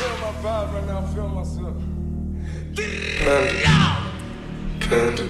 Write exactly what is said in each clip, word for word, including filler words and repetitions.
feel my vibe right now, I'm feeling myself. Panda.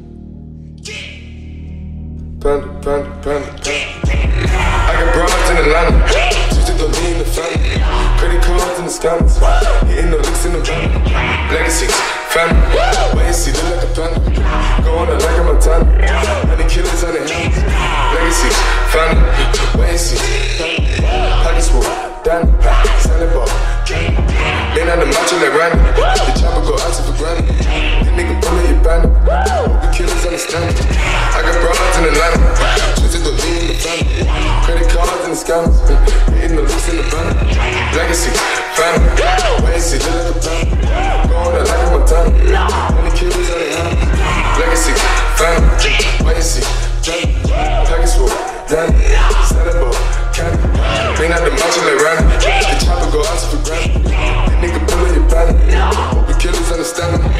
Panda, panda, panda, panda. I got broads in Atlanta, just to go lean in the family. Credit cards in the scammers, hitting the licks in the van. Legacies, family, wait and see, look like a panda. Go on like a Montana, and the killers on the hands. Legacies, family, wait and see, family. Pockets full, Danny, selling ball, candy. Lean on the macho like Randy, the chopper go out to for granted. The nigga bullet your bandit, the killers understand it. I got broads in Atlanta, just to go lean in the family. Credit cards in the scammers, hitting the looks in the van. Legacy, family, wait and see, look like a panda. Go on like a Montana, and the killers on the hands. Legacy, family, wait and see, Johnny, package full, Danny, selling ball, candy. Lean out the macho like Randy, the chopper go out to for granted. The nigga bullet your bandit, the killers understand it.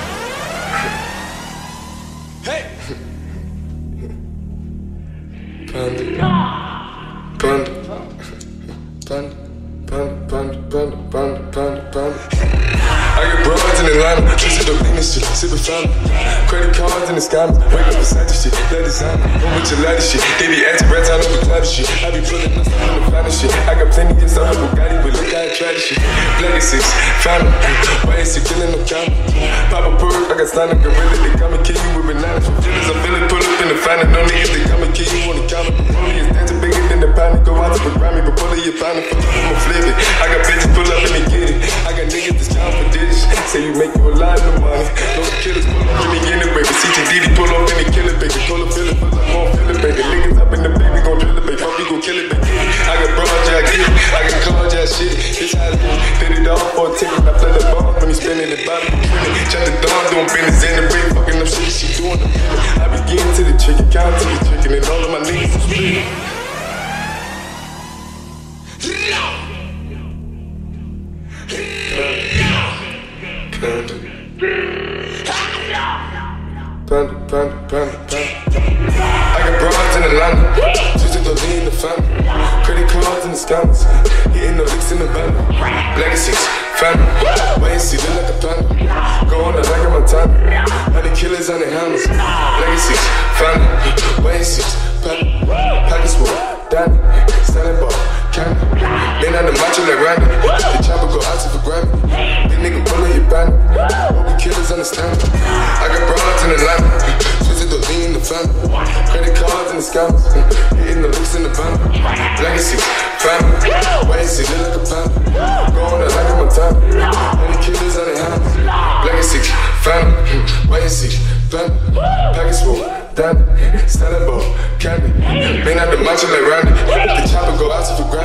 Hey! Panda, panda, panda, panda, panda, panda, panda, panda, panda. I got broads in Atlanta, just to dope shit, sippin' family. Credit cards in the scammers, wake up beside the shit, that design, go with your ladder shit. They be acting rats out on the cloud shit. I be pulling up stuff on the planet shit. I got plenty of stuff on Bugatti, but look how I try this shit. Legacies, family, why is he killing no camera? Pop a perk, I got stunning gorilla, they come and kill you with bananas. For feelings, I'm feeling pull up in the finest. No niggas, they come and kill you on the counter. Only is dancing bigger than the pound. Go out to the Grammy, but pull up your pound and fuck up, I'ma flip it. I got bitches pull up and they get it. I got niggas that's down for digits. Say you make you a lot of money. Those killers pull up and they get it, baby. C T D D pull up and they kill it, baby. Call up, feel it, pull up, won't feel it, baby. Niggas up in the baby, gon' drill it, baby. Fuck, we gon' kill it, baby. I got broad, yeah, I get it. I got cards, yeah, shit. This how it is. Did it all for a ticket. I play the ball when he spinning the bottom. Shut the dawn, doing business in the ring. Fucking up shit, she doing the feeling. I be getting to the chicken, count to the chicken, and all of my niggas is split. Panda, panda, panda, panda, panda. I got broads in Atlanta, just to go lean in the family. Credit cards in the scammers, hitting the licks in the van. Legacies, family, wait and see, look like a panda. Go on like a Montana, and the killers on the hammers. Legacies, family, wait and see, panda. Package full, Danny, selling ball, candy. Lean on the macho like Randy, the chopper go out to for Grammy. The nigga bullet your bandit, hope the killers understand it. I got broads in Atlanta, just to lean in the family. Credit cards in the scammers, hitting the looks in the van. Legacy, family, wait and see, look like a panda. Go on like a Montana, and the killers on the hands. Legacy, family, wait and see, panda. Package full, Danny, selling ball, candy. Lean out the macho like Randy, the chopper go out to for Grammy.